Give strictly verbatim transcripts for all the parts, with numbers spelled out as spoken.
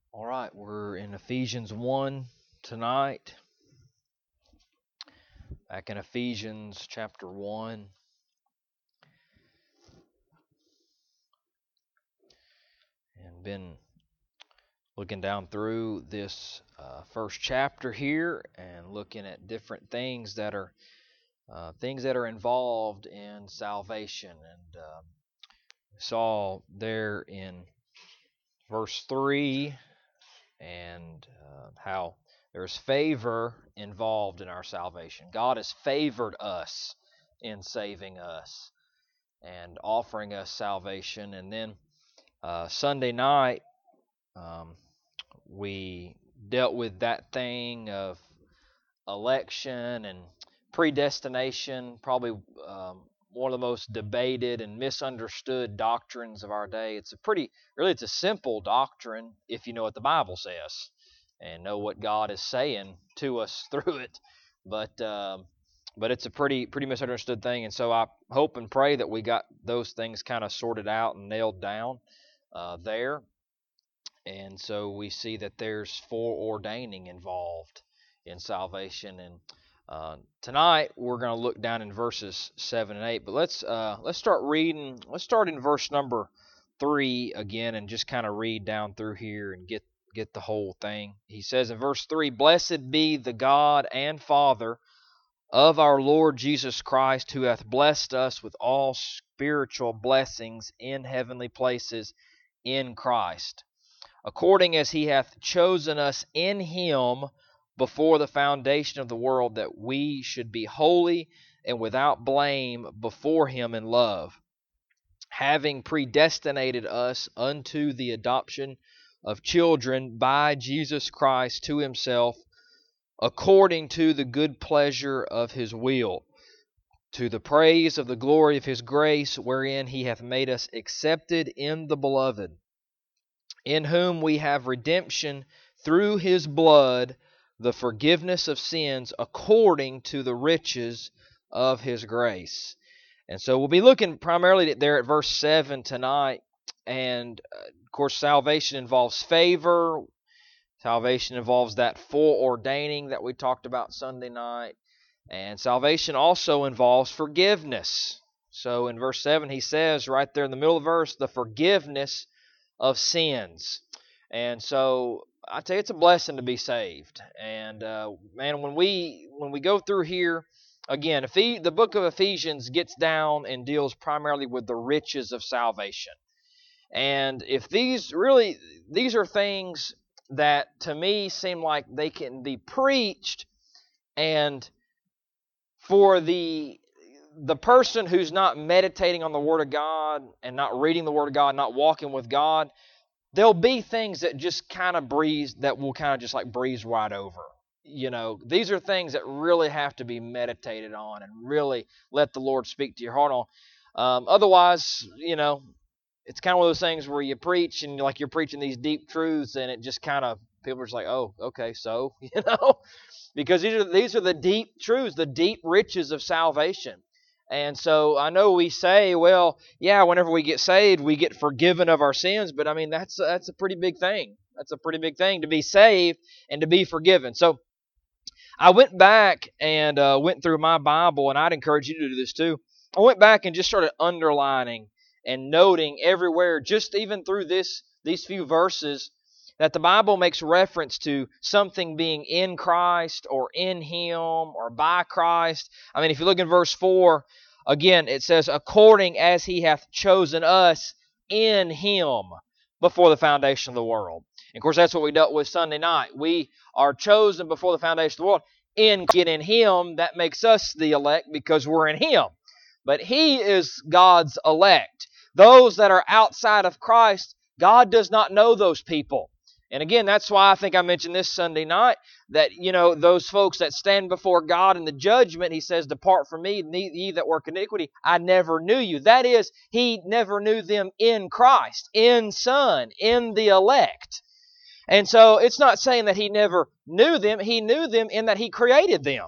All right, we're in Ephesians one tonight. Back in Ephesians chapter one. And been looking down through this uh, first chapter here and looking at different things that are uh, things that are involved in salvation. And uh, saw there in verse three and uh, how there's favor involved in our salvation. God has favored us in saving us and offering us salvation. And then uh, Sunday night, um, we dealt with that thing of election and predestination, probably um, one of the most debated and misunderstood doctrines of our day. It's a pretty, really, it's a simple doctrine if you know what the Bible says and know what God is saying to us through it. But um, but it's a pretty pretty misunderstood thing, and so I hope and pray that we got those things kind of sorted out and nailed down uh, there. And so we see that there's foreordaining involved in salvation. And uh, tonight we're going to look down in verses seven and eight. But let's uh, let's start reading. Let's start in verse number three again, and just kind of read down through here and get get the whole thing. He says in verse three, "Blessed be the God and Father of our Lord Jesus Christ, who hath blessed us with all spiritual blessings in heavenly places in Christ, according as he hath chosen us in him before the foundation of the world, that we should be holy and without blame before him in love, having predestinated us unto the adoption of children by Jesus Christ to himself, according to the good pleasure of his will, to the praise of the glory of his grace, wherein he hath made us accepted in the beloved, in whom we have redemption through his blood, the forgiveness of sins, according to the riches of his grace." And so we'll be looking primarily there at verse seven tonight. And uh, of course, salvation involves favor. Salvation involves that foreordaining that we talked about Sunday night. And salvation also involves forgiveness. So in verse seven, he says right there in the middle of the verse, the forgiveness of sins. And so I tell you, it's a blessing to be saved. And uh, man, when we when we go through here again, if he, the book of Ephesians gets down and deals primarily with the riches of salvation. And if these really these are things that to me seem like they can be preached, and for the the person who's not meditating on the Word of God and not reading the Word of God, not walking with God, there'll be things that just kind of breeze, that will kind of just like breeze right over. You know, these are things that really have to be meditated on and really let the Lord speak to your heart on. Um, otherwise, you know, it's kind of one of those things where you preach and like you're preaching these deep truths, and it just kind of, people are just like, oh, okay, so, you know, because these are these are the deep truths, the deep riches of salvation. And so I know we say, well, yeah, whenever we get saved, we get forgiven of our sins. But I mean, that's that's a pretty big thing. That's a pretty big thing to be saved and to be forgiven. So I went back and uh, went through my Bible, and I'd encourage you to do this too. I went back and just started underlining and noting everywhere, just even through this these few verses, that the Bible makes reference to something being in Christ or in Him or by Christ. I mean, if you look in verse four, again, it says, according as He hath chosen us in Him before the foundation of the world. And of course, that's what we dealt with Sunday night. We are chosen before the foundation of the world. In get in Him, that makes us the elect because we're in Him. But He is God's elect. Those that are outside of Christ, God does not know those people. And again, that's why I think I mentioned this Sunday night, that, you know, those folks that stand before God in the judgment, He says, depart from me, ye that work iniquity, I never knew you. That is, He never knew them in Christ, in Son, in the elect. And so it's not saying that He never knew them. He knew them in that He created them.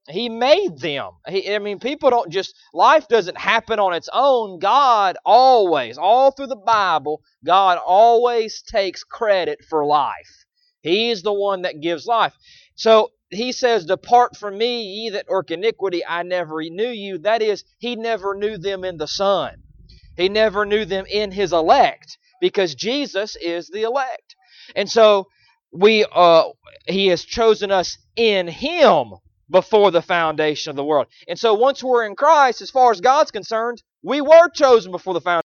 He made them. He, I mean, people don't just, life doesn't happen on its own. God always, all through the Bible, God always takes credit for life. He is the one that gives life. So he says, depart from me, ye that work iniquity, I never knew you. That is, he never knew them in the Son. He never knew them in his elect, because Jesus is the elect. And so we, uh, he has chosen us in him before the foundation of the world. And so once we're in Christ, as far as God's concerned, we were chosen before the foundation.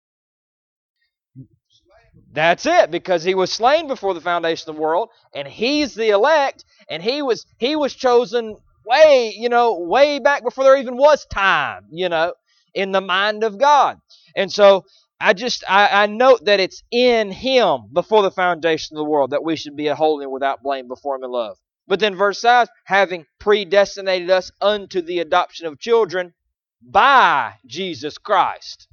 That's it, because he was slain before the foundation of the world, and he's the elect, and he was he was chosen way, you know, way back before there even was time, you know, in the mind of God. And so I just I, I note that it's in him before the foundation of the world that we should be a holy and without blame before him in love. But then verse five, having predestinated us unto the adoption of children by Jesus Christ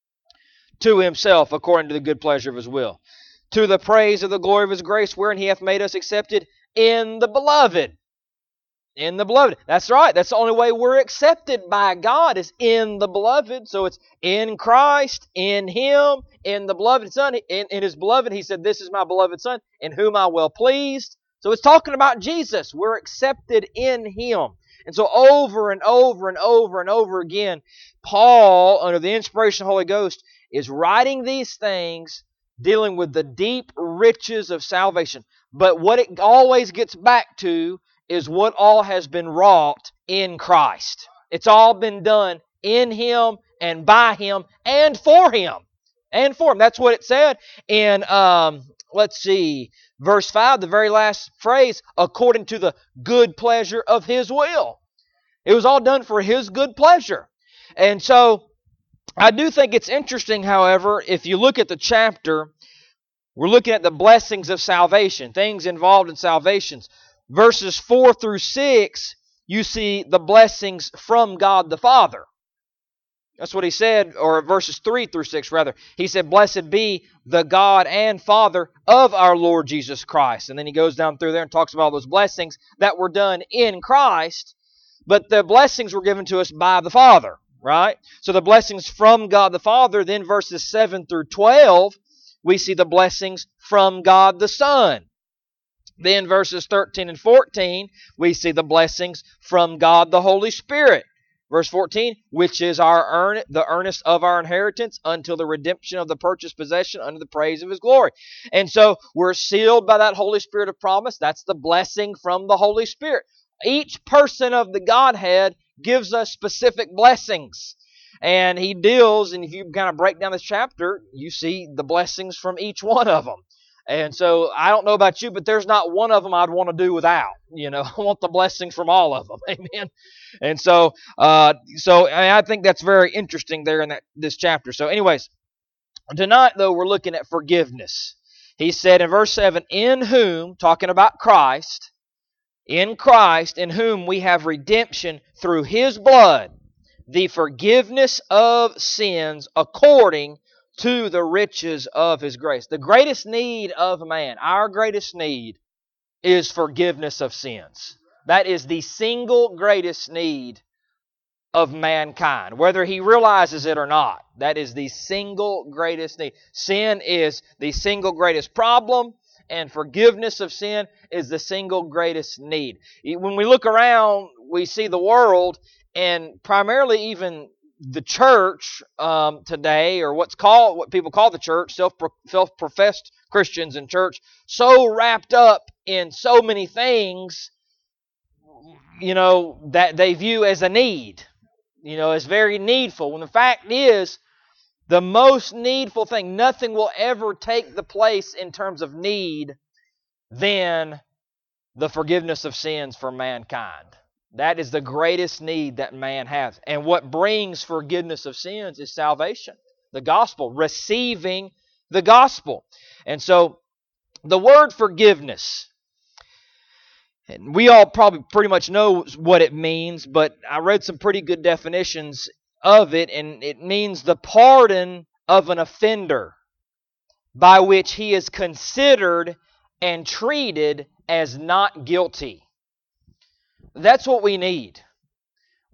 to himself, according to the good pleasure of his will, to the praise of the glory of his grace, wherein he hath made us accepted in the beloved. In the beloved. That's right. That's the only way we're accepted by God, is in the beloved. So it's in Christ, in him, in the beloved Son. In, in his beloved, he said, this is my beloved Son, in whom I well pleased. So it's talking about Jesus. We're accepted in him. And so over and over and over and over again, Paul, under the inspiration of the Holy Ghost, is writing these things dealing with the deep riches of salvation. But what it always gets back to is what all has been wrought in Christ. It's all been done in him and by him and for him. And for him. That's what it said in, um, let's see, verse five, the very last phrase, according to the good pleasure of his will. It was all done for his good pleasure. And so I do think it's interesting, however, if you look at the chapter, we're looking at the blessings of salvation, things involved in salvations. Verses four through six, you see the blessings from God the Father. That's what he said, or verses three through six rather. He said, blessed be the God and Father of our Lord Jesus Christ. And then he goes down through there and talks about all those blessings that were done in Christ, but the blessings were given to us by the Father, right? So the blessings from God the Father, then verses seven through twelve, we see the blessings from God the Son. Then verses thirteen and fourteen, we see the blessings from God the Holy Spirit. Verse fourteen, which is our earn, the earnest of our inheritance until the redemption of the purchased possession under the praise of his glory. And so we're sealed by that Holy Spirit of promise. That's the blessing from the Holy Spirit. Each person of the Godhead gives us specific blessings. And he deals, and if you kind of break down this chapter, you see the blessings from each one of them. And so I don't know about you, but there's not one of them I'd want to do without. You know, I want the blessings from all of them. Amen. And so, uh, so I, mean, I think that's very interesting there in that this chapter. So, anyways, tonight though we're looking at forgiveness. He said in verse seven, "In whom," talking about Christ, "in Christ, in whom we have redemption through His blood, the forgiveness of sins according to the riches of His grace." The greatest need of man, our greatest need, is forgiveness of sins. That is the single greatest need of mankind, whether he realizes it or not. That is the single greatest need. Sin is the single greatest problem, and forgiveness of sin is the single greatest need. When we look around, we see the world, and primarily even the church um, today, or what's called, what people call the church, self self-professed Christians in church, so wrapped up in so many things, you know, that they view as a need, you know, as very needful. When the fact is, the most needful thing, nothing will ever take the place in terms of need than the forgiveness of sins for mankind. That is the greatest need that man has. And what brings forgiveness of sins is salvation, the gospel, receiving the gospel. And so the word forgiveness, and we all probably pretty much know what it means, but I read some pretty good definitions of it, and it means the pardon of an offender by which he is considered and treated as not guilty. That's what we need.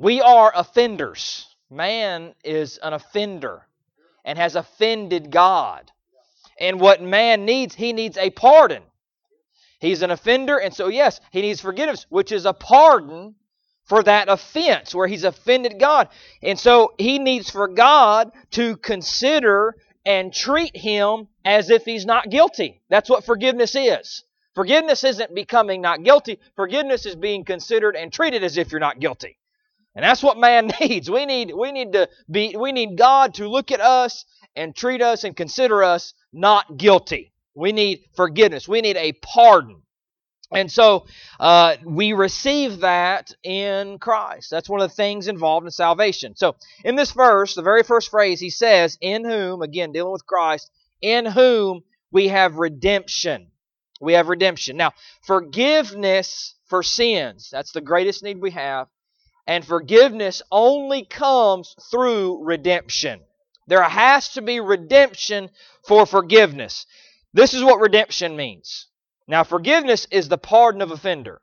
We are offenders. Man is an offender and has offended God. And what man needs, he needs a pardon. He's an offender, and so yes, he needs forgiveness, which is a pardon for that offense where he's offended God. And so he needs for God to consider and treat him as if he's not guilty. That's what forgiveness is. Forgiveness isn't becoming not guilty. Forgiveness is being considered and treated as if you're not guilty. And that's what man needs. We need we need to be we need God to look at us and treat us and consider us not guilty. We need forgiveness. We need a pardon. And so uh, we receive that in Christ. That's one of the things involved in salvation. So in this verse, the very first phrase, he says, in whom, again, dealing with Christ, in whom we have redemption. We have redemption. Now, forgiveness for sins, that's the greatest need we have. And forgiveness only comes through redemption. There has to be redemption for forgiveness. This is what redemption means. Now, forgiveness is the pardon of offender,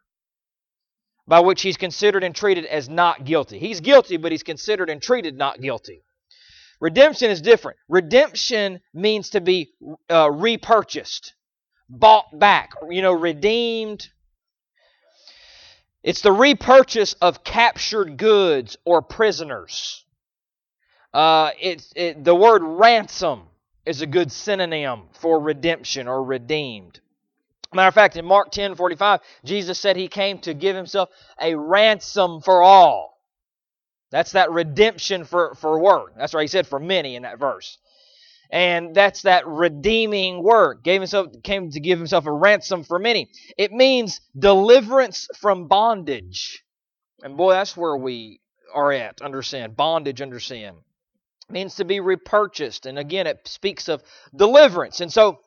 by which he's considered and treated as not guilty. He's guilty, but he's considered and treated not guilty. Redemption is different. Redemption means to be uh, repurchased, bought back, you know, redeemed. It's the repurchase of captured goods or prisoners. Uh, it's it, the word ransom is a good synonym for redemption or redeemed. Matter of fact, in Mark ten forty-five, Jesus said he came to give himself a ransom for all. That's that redemption for, for work. That's right, he said for many in that verse. And that's that redeeming work. Gave himself, came to give himself a ransom for many. It means deliverance from bondage. And boy, that's where we are at under sin. Bondage under sin. It means to be repurchased. And again, it speaks of deliverance. And so,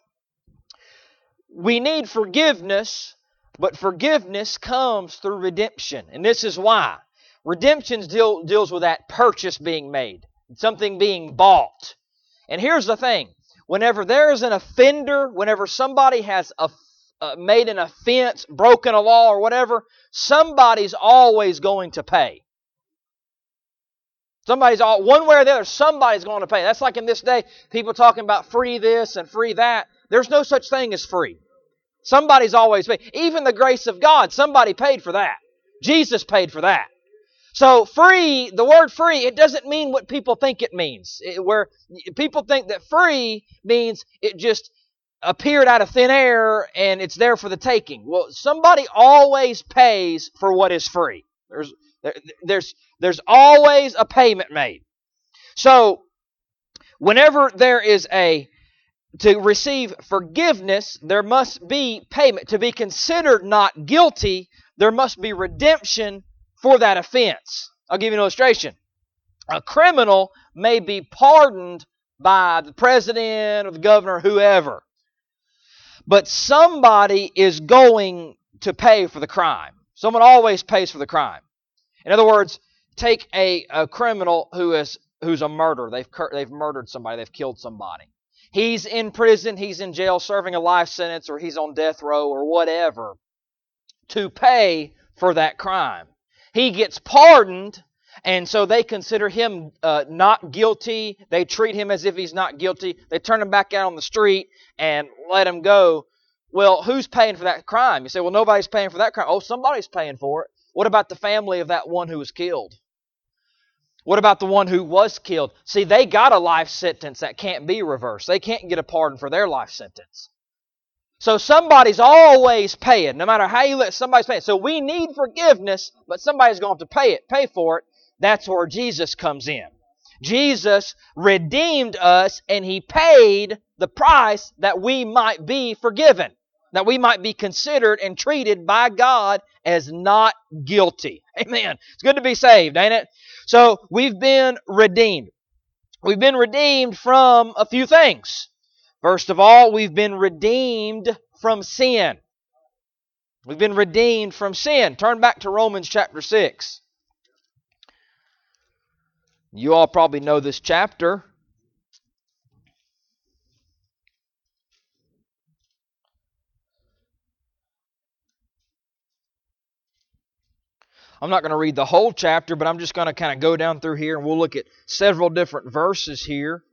we need forgiveness, but forgiveness comes through redemption. And this is why. Redemption deal, deals with that purchase being made, something being bought. And here's the thing. Whenever there is an offender, whenever somebody has a, uh, made an offense, broken a law or whatever, somebody's always going to pay. Somebody's all, one way or the other, somebody's going to pay. That's like in this day, people talking about free this and free that. There's no such thing as free. Somebody's always paid. Even the grace of God, somebody paid for that. Jesus paid for that. So free, the word free, it doesn't mean what people think it means. It, where people think that free means it just appeared out of thin air and it's there for the taking. Well, somebody always pays for what is free. There's there, there's there's always a payment made. So whenever there is a to receive forgiveness, there must be payment. To be considered not guilty, there must be redemption for that offense. I'll give you an illustration. A criminal may be pardoned by the president or the governor or whoever, but somebody is going to pay for the crime. Someone always pays for the crime. In other words, take a, a criminal who is who's a murderer. They've they've murdered somebody. They've killed somebody. He's in prison, he's in jail serving a life sentence, or he's on death row or whatever to pay for that crime. He gets pardoned, and so they consider him uh, not guilty. They treat him as if he's not guilty. They turn him back out on the street and let him go. Well, who's paying for that crime? You say, well, nobody's paying for that crime. Oh, somebody's paying for it. What about the family of that one who was killed? What about the one who was killed? See, they got a life sentence that can't be reversed. They can't get a pardon for their life sentence. So somebody's always paying. No matter how you live, somebody's paying. So we need forgiveness, but somebody's going to pay it, pay for it. That's where Jesus comes in. Jesus redeemed us, and He paid the price that we might be forgiven, that we might be considered and treated by God as not guilty. Amen. It's good to be saved, ain't it? So we've been redeemed. We've been redeemed from a few things. First of all, we've been redeemed from sin. We've been redeemed from sin. Turn back to Romans chapter six. You all probably know this chapter. I'm not going to read the whole chapter, but I'm just going to kind of go down through here and we'll look at several different verses here.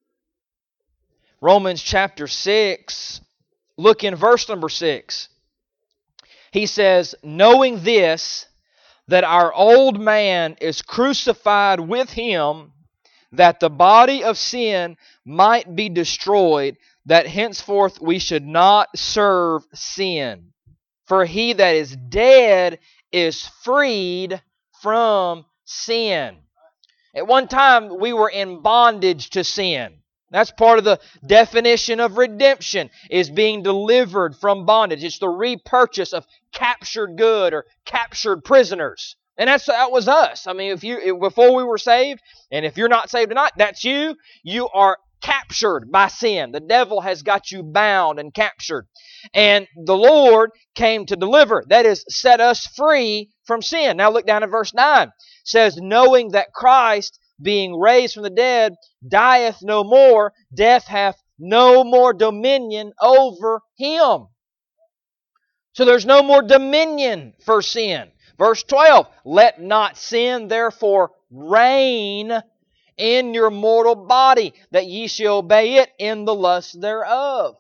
Romans chapter six, look in verse number six. He says, knowing this, that our old man is crucified with Him, that the body of sin might be destroyed, that henceforth we should not serve sin. For he that is dead is freed from sin. At one time, we were in bondage to sin. That's part of the definition of redemption, is being delivered from bondage. It's the repurchase of captured good or captured prisoners. And that's that was us. I mean, if you before we were saved, and if you're not saved tonight, that's you. You are captured by sin. The devil has got you bound and captured. And the Lord came to deliver. That is, set us free from sin. Now look down at verse nine. It says, knowing that Christ, being raised from the dead, dieth no more, death hath no more dominion over Him. So there's no more dominion for sin. Verse twelve, let not sin therefore reign in your mortal body, that ye shall obey it in the lust thereof.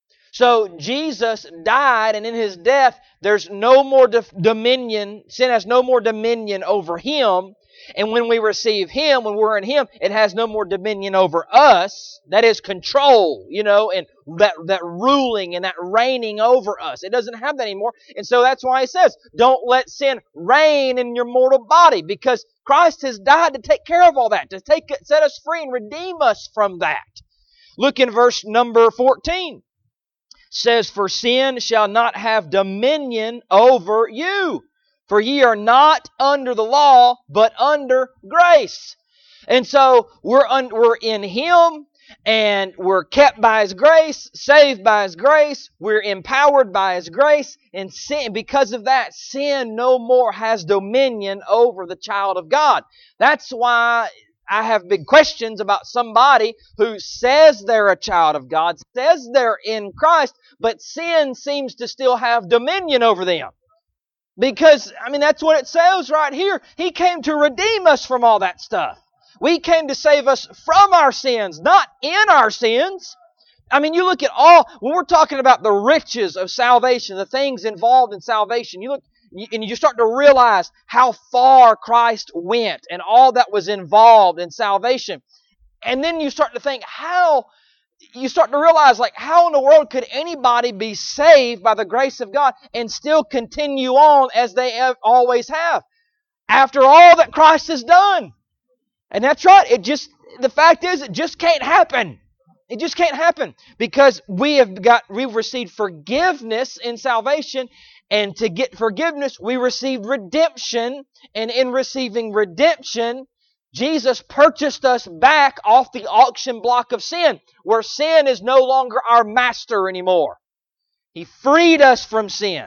So Jesus died, and in His death, there's no more dominion. Sin has no more dominion over Him. And when we receive Him, when we're in Him, it has no more dominion over us. That is control, you know, and that, that ruling and that reigning over us. It doesn't have that anymore. And so that's why He says, don't let sin reign in your mortal body, because Christ has died to take care of all that, to take it, set us free and redeem us from that. Look in verse number fourteen. It says, for sin shall not have dominion over you. For ye are not under the law, but under grace. And so we're, un, we're in Him, and we're kept by His grace, saved by His grace. We're empowered by His grace. And sin, because of that, sin no more has dominion over the child of God. That's why I have big questions about somebody who says they're a child of God, says they're in Christ, but sin seems to still have dominion over them. Because, I mean, that's what it says right here. He came to redeem us from all that stuff. We came to save us from our sins, not in our sins. I mean, you look at all, when we're talking about the riches of salvation, the things involved in salvation, you look and you start to realize how far Christ went and all that was involved in salvation. And then you start to think, how... You start to realize, like, how in the world could anybody be saved by the grace of God and still continue on as they have always have after all that Christ has done? And that's right. It just, the fact is, it just can't happen. It just can't happen because we have got, we've received forgiveness in salvation, and to get forgiveness, we received redemption, and in receiving redemption, Jesus purchased us back off the auction block of sin, where sin is no longer our master anymore. He freed us from sin.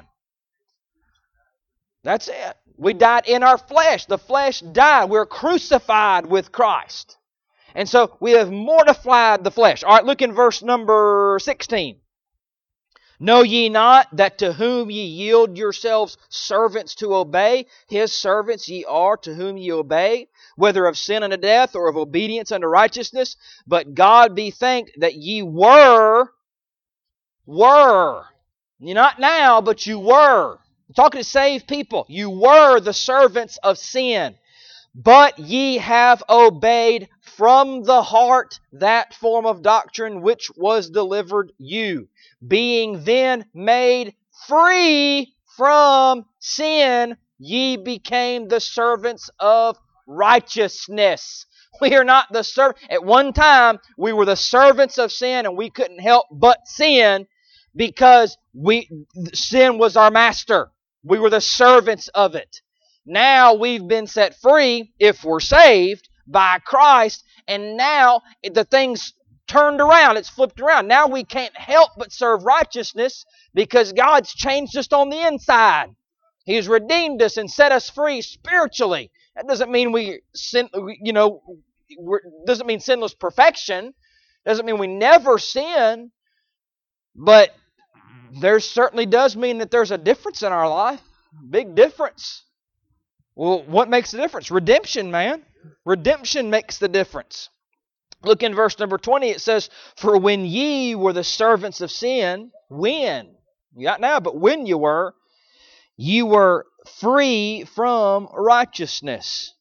That's it. We died in our flesh. The flesh died. We're crucified with Christ. And so we have mortified the flesh. All right, look in verse number sixteen. Know ye not that to whom ye yield yourselves servants to obey, His servants ye are to whom ye obey, whether of sin unto death or of obedience unto righteousness? But God be thanked that ye were, were, you're not now, but you were. I'm talking to saved people. You were the servants of sin, but ye have obeyed from the heart that form of doctrine which was delivered you. Being then made free from sin, ye became the servants of righteousness. We are not the servant. At one time, we were the servants of sin, and we couldn't help but sin because we sin was our master. We were the servants of it. Now we've been set free, if we're saved, by Christ, and now the thing's turned around. It's flipped around. Now we can't help but serve righteousness because God's changed us on the inside. He's redeemed us and set us free spiritually. That doesn't mean we sin, you know, doesn't mean sinless perfection. Doesn't mean we never sin. But there certainly does mean that there's a difference in our life. Big difference. Well, what makes the difference? Redemption, man. Redemption makes the difference. Look in verse number twenty. It says, "For when ye were the servants of sin," when? Not now, but when you were, "you were free from righteousness."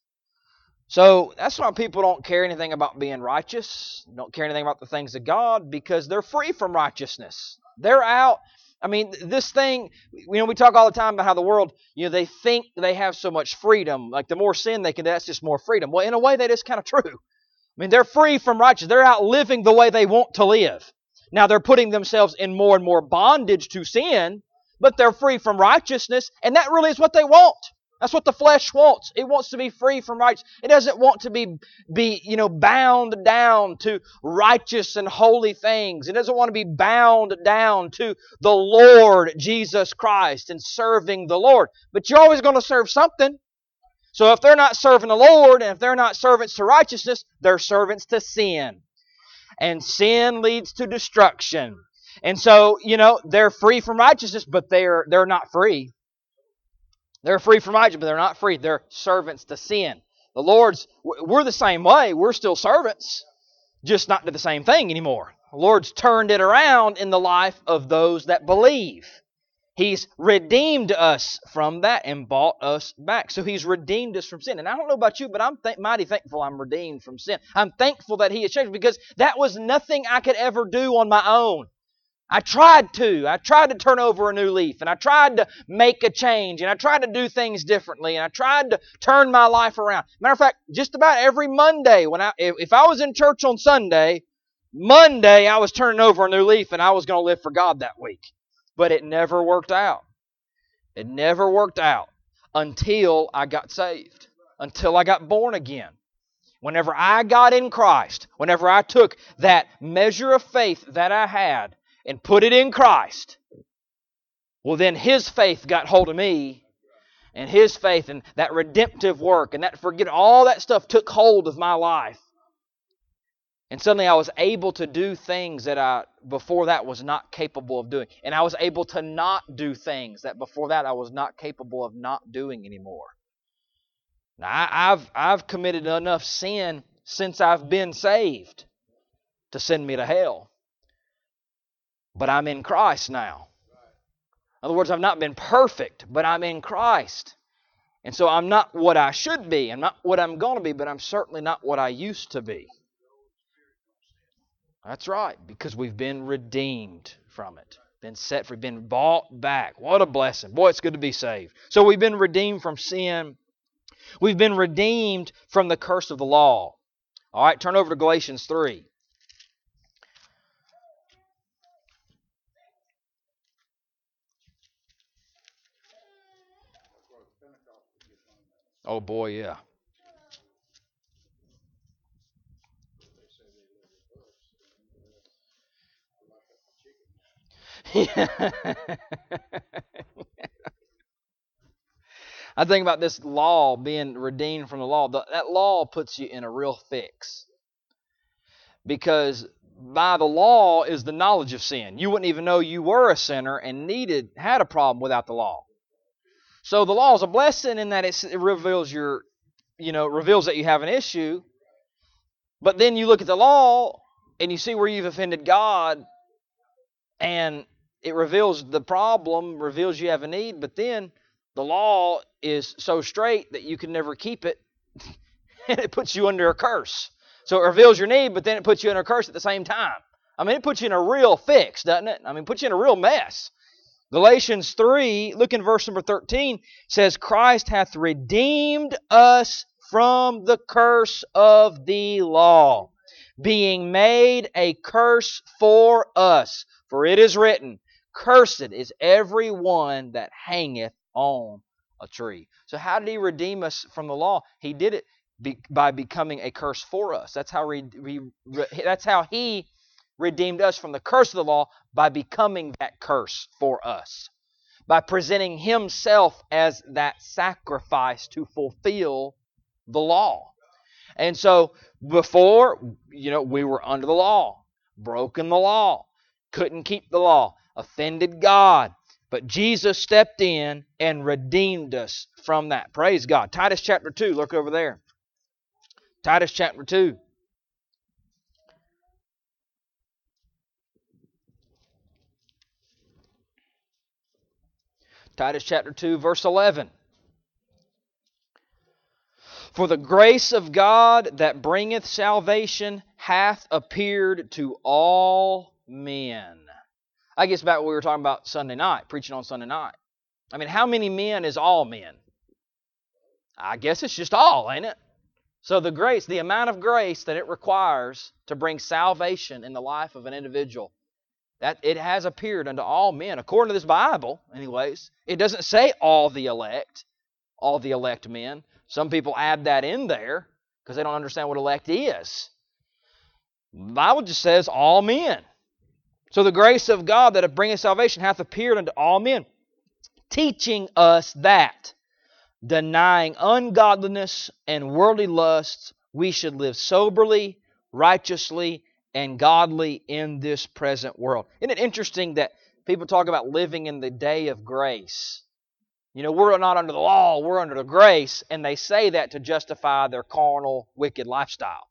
So that's why people don't care anything about being righteous, don't care anything about the things of God, because they're free from righteousness. They're out. I mean, this thing, you know, we talk all the time about how the world, you know, they think they have so much freedom. Like the more sin they can do, that's just more freedom. Well, in a way, that is kind of true. I mean, they're free from righteousness. They're out living the way they want to live. Now, they're putting themselves in more and more bondage to sin, but they're free from righteousness, and that really is what they want. That's what the flesh wants. It wants to be free from righteousness. It doesn't want to be, be, you know, bound down to righteous and holy things. It doesn't want to be bound down to the Lord Jesus Christ and serving the Lord. But you're always going to serve something. So if they're not serving the Lord, and if they're not servants to righteousness, they're servants to sin. And sin leads to destruction. And so, you know, they're free from righteousness, but they're they're not free. They're free from righteousness, but they're not free. They're servants to sin. The Lord's, we're the same way. We're still servants, just not to the same thing anymore. The Lord's turned it around in the life of those that believe. He's redeemed us from that and bought us back. So He's redeemed us from sin. And I don't know about you, but I'm th- mighty thankful I'm redeemed from sin. I'm thankful that He has changed me, because that was nothing I could ever do on my own. I tried to. I tried to turn over a new leaf, and I tried to make a change, and I tried to do things differently, and I tried to turn my life around. Matter of fact, just about every Monday, when I if I was in church on Sunday, Monday I was turning over a new leaf, and I was going to live for God that week. But it never worked out. It never worked out until I got saved, until I got born again. Whenever I got in Christ, whenever I took that measure of faith that I had and put it in Christ, well, then His faith got hold of me, and His faith and that redemptive work and that forget all that stuff took hold of my life. And suddenly I was able to do things that I before that was not capable of doing. And I was able to not do things that before that I was not capable of not doing anymore. Now, I, I've I've committed enough sin since I've been saved to send me to hell. But I'm in Christ now. In other words, I've not been perfect, but I'm in Christ. And so I'm not what I should be. I'm not what I'm going to be, but I'm certainly not what I used to be. That's right, because we've been redeemed from it. Been set free, been bought back. What a blessing. Boy, it's good to be saved. So we've been redeemed from sin. We've been redeemed from the curse of the law. All right, turn over to Galatians three. Oh boy, yeah. I think about this law being redeemed from the law. The, that law puts you in a real fix. Because by the law is the knowledge of sin. You wouldn't even know you were a sinner and needed had a problem without the law. So the law is a blessing in that it reveals your, you know, reveals that you have an issue. But then you look at the law and you see where you've offended God, and it reveals the problem, reveals you have a need. But then the law is so straight that you can never keep it, and it puts you under a curse. So it reveals your need, but then it puts you under a curse at the same time. I mean, it puts you in a real fix, doesn't it? I mean, it puts you in a real mess. Galatians three, look in verse number thirteen, says, Christ hath redeemed us from the curse of the law, being made a curse for us. For it is written, Cursed is every one that hangeth on a tree. So how did He redeem us from the law? He did it be, by becoming a curse for us. That's how, re, re, re, that's how He redeemed us from the curse of the law, by becoming that curse for us, by presenting Himself as that sacrifice to fulfill the law. And so before, you know, we were under the law, broken the law, couldn't keep the law, offended God, But Jesus stepped in and redeemed us from that. Praise God. Titus chapter two, look over there. Titus chapter two. Titus chapter two, verse eleven. For the grace of God that bringeth salvation hath appeared to all men. I guess back what we were talking about Sunday night, preaching on Sunday night. I mean, how many men is all men? I guess it's just all, ain't it? So the grace, the amount of grace that it requires to bring salvation in the life of an individual, that it has appeared unto all men. According to this Bible, anyways, it doesn't say all the elect, all the elect men. Some people add that in there because they don't understand what elect is. The Bible just says all men. So the grace of God that bringeth salvation hath appeared unto all men, teaching us that, denying ungodliness and worldly lusts, we should live soberly, righteously, and godly in this present world. Isn't it interesting that people talk about living in the day of grace? You know, we're not under the law, we're under the grace, and they say that to justify their carnal, wicked lifestyle.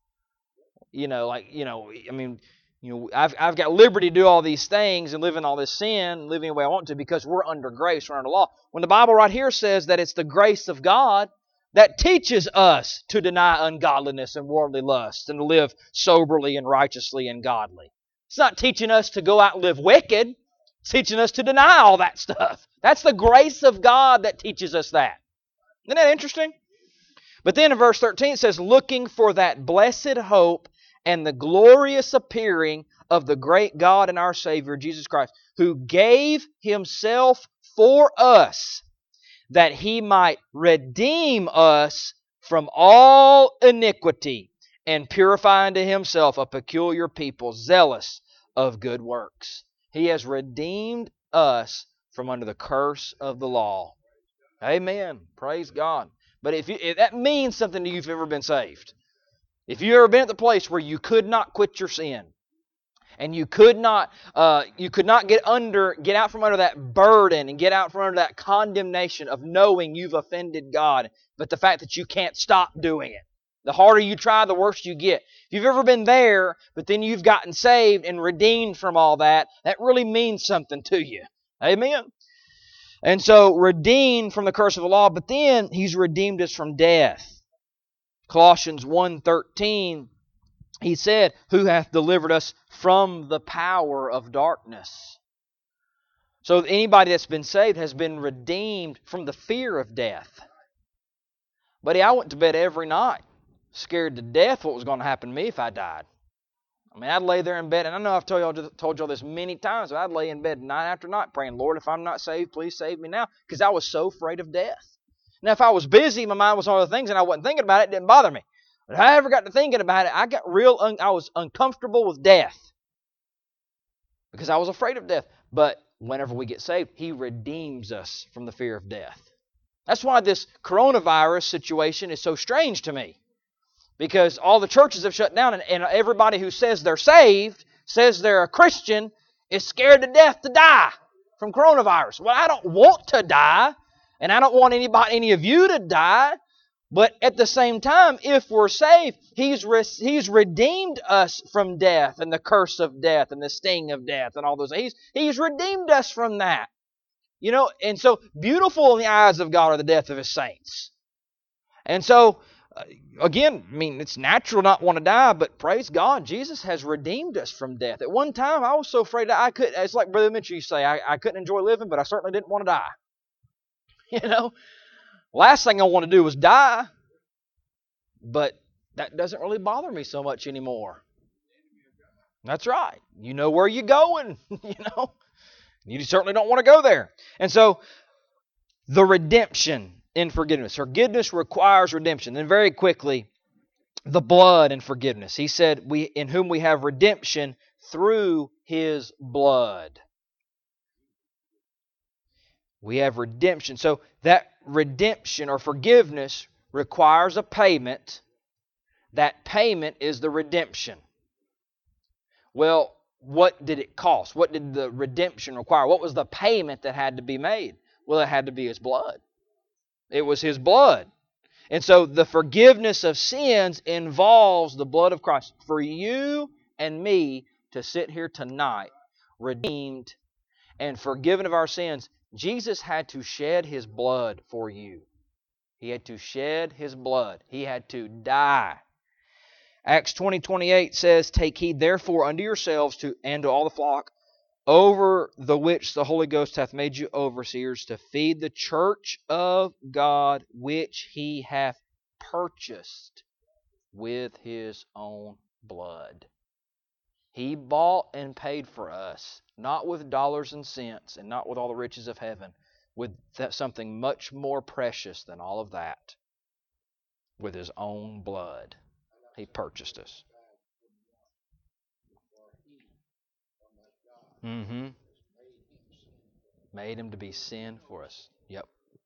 You know, like, you know, I mean, you know, I've I've got liberty to do all these things and live in all this sin, living the way I want to because we're under grace, we're under law. When the Bible right here says that it's the grace of God that teaches us to deny ungodliness and worldly lusts and to live soberly and righteously and godly. It's not teaching us to go out and live wicked. It's teaching us to deny all that stuff. That's the grace of God that teaches us that. Isn't that interesting? But then in verse thirteen it says, looking for that blessed hope and the glorious appearing of the great God and our Savior, Jesus Christ, who gave Himself for us, that He might redeem us from all iniquity and purify unto Himself a peculiar people, zealous of good works. He has redeemed us from under the curse of the law. Amen. Praise God. But if, you, if that means something to you if you've ever been saved, if you've ever been at the place where you could not quit your sin, and you could not, uh, you could not get under, get out from under that burden and get out from under that condemnation of knowing you've offended God, but the fact that you can't stop doing it. The harder you try, the worse you get. If you've ever been there, but then you've gotten saved and redeemed from all that, that really means something to you. Amen? And so, redeemed from the curse of the law, but then He's redeemed us from death. Colossians one thirteen, He said, who hath delivered us from the power of darkness. So anybody that's been saved has been redeemed from the fear of death. Buddy, I went to bed every night, scared to death what was going to happen to me if I died. I mean, I'd lay there in bed, and I know I've told y'all, told y'all this many times, but I'd lay in bed night after night praying, Lord, if I'm not saved, please save me now, because I was so afraid of death. Now, if I was busy, my mind was on other things, and I wasn't thinking about it, it didn't bother me. But if I ever got to thinking about it, I got real, un- I was uncomfortable with death because I was afraid of death. But whenever we get saved, He redeems us from the fear of death. That's why this coronavirus situation is so strange to me, because all the churches have shut down, and, and everybody who says they're saved, says they're a Christian, is scared to death to die from coronavirus. Well, I don't want to die, and I don't want anybody, any of you to die. But at the same time, if we're saved, He's re- He's redeemed us from death and the curse of death and the sting of death and all those things. He's, he's redeemed us from that. You know, and so beautiful in the eyes of God are the death of His saints. And so, uh, again, I mean, it's natural not want to die, but praise God, Jesus has redeemed us from death. At one time, I was so afraid that I couldn't, it's like Brother Mitchell used to say, I, I couldn't enjoy living, but I certainly didn't want to die. You know? Last thing I want to do is die, but that doesn't really bother me so much anymore. That's right. You know where you're going, you know. You certainly don't want to go there. And so, the redemption in forgiveness. Forgiveness requires redemption. Then very quickly, the blood and forgiveness. He said, "We in whom we have redemption through His blood." We have redemption. So that redemption or forgiveness requires a payment. That payment is the redemption. Well, what did it cost? What did the redemption require? What was the payment that had to be made? Well, it had to be His blood. It was His blood. And so the forgiveness of sins involves the blood of Christ. For you and me to sit here tonight, redeemed and forgiven of our sins, Jesus had to shed His blood for you. He had to shed His blood. He had to die. Acts twenty twenty-eight says, Take heed therefore unto yourselves to, and to all the flock, over the which the Holy Ghost hath made you overseers, to feed the church of God, which He hath purchased with His own blood. He bought and paid for us, not with dollars and cents, and not with all the riches of heaven, with that something much more precious than all of that, with His own blood. He purchased us. Mm-hmm. Made Him to be sin for us. Yep.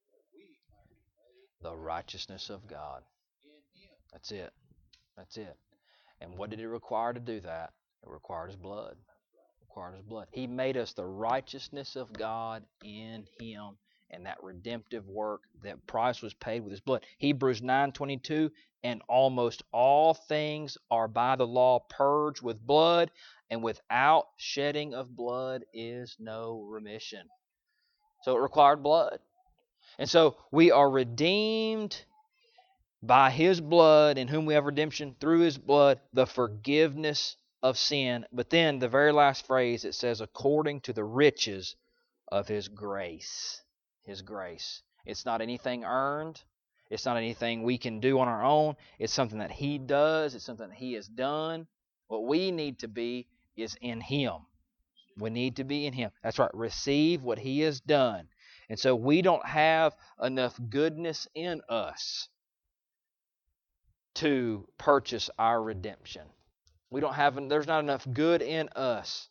The righteousness of God. That's it. That's it. And what did it require to do that? It required His blood. It required His blood. He made us the righteousness of God in Him, and that redemptive work, that price was paid with His blood. Hebrews nine twenty-two, and almost all things are by the law purged with blood, and without shedding of blood is no remission. So it required blood. And so we are redeemed by His blood, in whom we have redemption through His blood, the forgiveness of sin. But then the very last phrase, it says, according to the riches of His grace. His grace. It's not anything earned. It's not anything we can do on our own. It's something that He does. It's something that He has done. What we need to be is in Him. We need to be in Him. That's right. Receive what He has done. And so we don't have enough goodness in us to purchase our redemption. We don't have, there's not enough good in us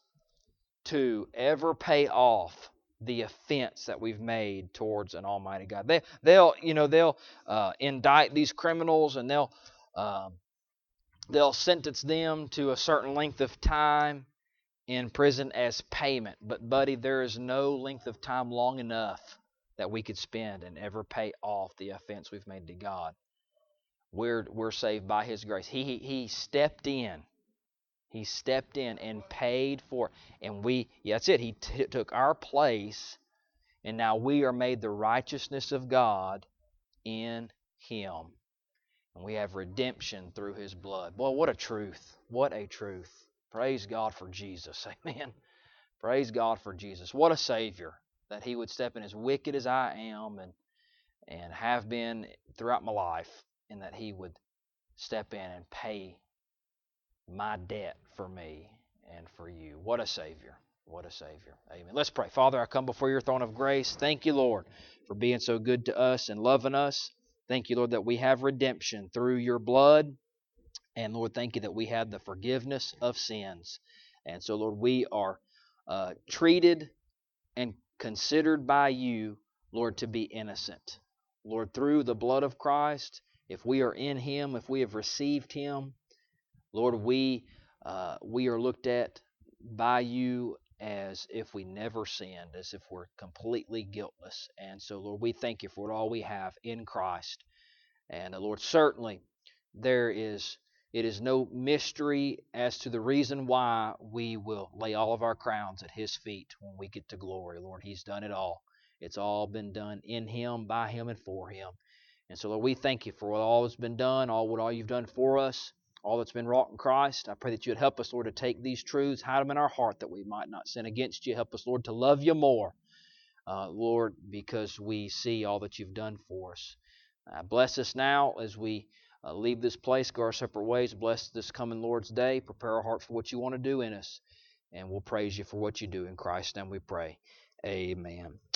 to ever pay off the offense that we've made towards an almighty God. They, they'll, you know, they'll uh, indict these criminals, and they'll um, they'll sentence them to a certain length of time in prison as payment. But buddy, there is no length of time long enough that we could spend and ever pay off the offense we've made to God. We're we're saved by His grace. He he, he stepped in. He stepped in and paid for it. And we, yeah, that's it. He t- took our place, and now we are made the righteousness of God in Him. And we have redemption through His blood. Boy, what a truth. What a truth. Praise God for Jesus. Amen. Praise God for Jesus. What a Savior, that He would step in as wicked as I am and, and have been throughout my life, and that He would step in and pay my debt for me and for you. What a Savior. What a Savior. Amen. Let's pray. Father, I come before Your throne of grace. Thank You, Lord, for being so good to us and loving us. Thank You, Lord, that we have redemption through Your blood. And Lord, thank You that we have the forgiveness of sins. And so, Lord, we are uh, treated and considered by You, Lord, to be innocent. Lord, through the blood of Christ, if we are in Him, if we have received Him, Lord, we uh, we are looked at by You as if we never sinned, as if we're completely guiltless. And so, Lord, we thank You for all we have in Christ. And uh, Lord, certainly there is it is no mystery as to the reason why we will lay all of our crowns at His feet when we get to glory. Lord, He's done it all. It's all been done in Him, by Him, and for Him. And so, Lord, we thank You for all that's been done, all what all You've done for us, all that's been wrought in Christ. I pray that You'd help us, Lord, to take these truths, hide them in our heart that we might not sin against You. Help us, Lord, to love You more, uh, Lord, because we see all that You've done for us. Uh, bless us now as we uh, leave this place, go our separate ways. Bless this coming Lord's Day. Prepare our hearts for what You want to do in us. And we'll praise You for what You do. In Christ's name we pray. Amen.